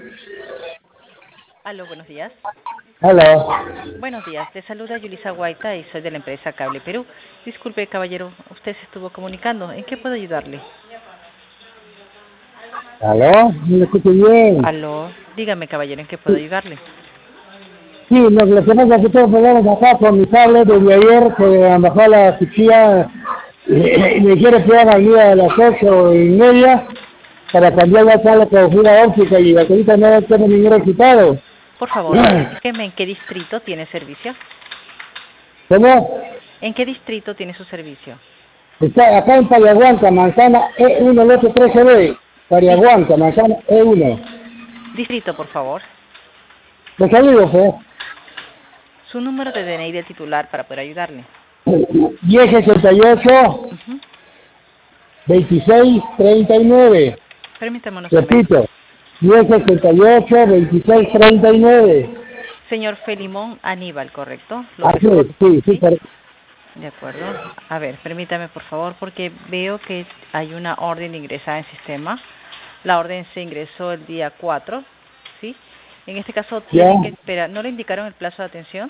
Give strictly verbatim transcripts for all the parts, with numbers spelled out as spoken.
Aló, buenos días. Aló. Buenos días, le saluda Yulisa Guaita y soy de la empresa Cable Perú. Disculpe, caballero, usted se estuvo comunicando. ¿En qué puedo ayudarle? Aló, no me escucho bien. Aló, dígame, caballero, ¿en qué puedo ayudarle? Sí, lo, lo que pasa es que tengo problemas acá con mi tablet desde ayer, que me bajó la fichilla y, y me quiere quedar aquí a las ocho y media para cambiar la tablet por fibra óptica y ahorita no tengo ningún resultado. Por favor, indíqueme en qué distrito tiene servicio. ¿Cómo? ¿En qué distrito tiene su servicio? Está acá en Payaguanca, manzana E uno, lote trece B. Di- Payaguanca, manzana E uno. distrito, por favor. Los saludos, ¿eh? Su número de D N I de titular para poder ayudarle. diez sesenta y ocho, Ujú. veintiséis treinta y nueve. Permítame unos momentos. Repito, diez sesenta y ocho, veintiséis treinta y nueve. Señor Felimón Aníbal, ¿correcto? López Así es, Córdoba, sí, sí, ¿sí? per- De acuerdo. A ver, permítame por favor, porque veo que hay una orden ingresada en sistema. La orden se ingresó el día cuatro, ¿sí? En este caso ya. tiene que esperar. ¿No le indicaron el plazo de atención?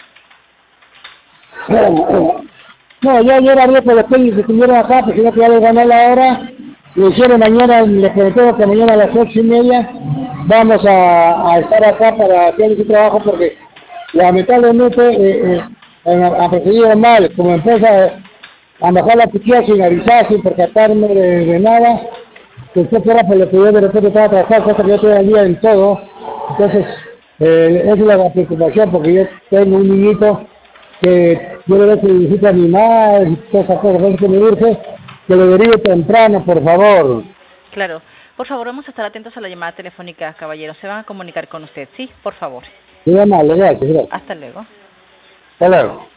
No, ya ayer hablé con los técnicos que estuvieron acá, porque no que ya les gané la hora. Lo hicieron mañana, les prometemos que mañana a las ocho y media vamos a, a estar acá para hacer ese trabajo, porque lamentablemente eh, eh, han, han procedido mal, como empresa, han bajado la pichilla sin avisar, sin percatarme de, de nada. Que usted fuera por lo que yo de repente estaba trabajando, cosa que yo estoy al día en todo. Entonces, eh, esa es la preocupación, porque yo tengo un niñito que yo le veo que visita a mi madre y todas esas cosas, entonces que me urge que lo derive temprano, por favor. Claro. Por favor, vamos a estar atentos a la llamada telefónica, caballero. Se van a comunicar con usted, ¿sí? Por favor. Muy amable, gracias, gracias. Hasta luego. Hasta luego.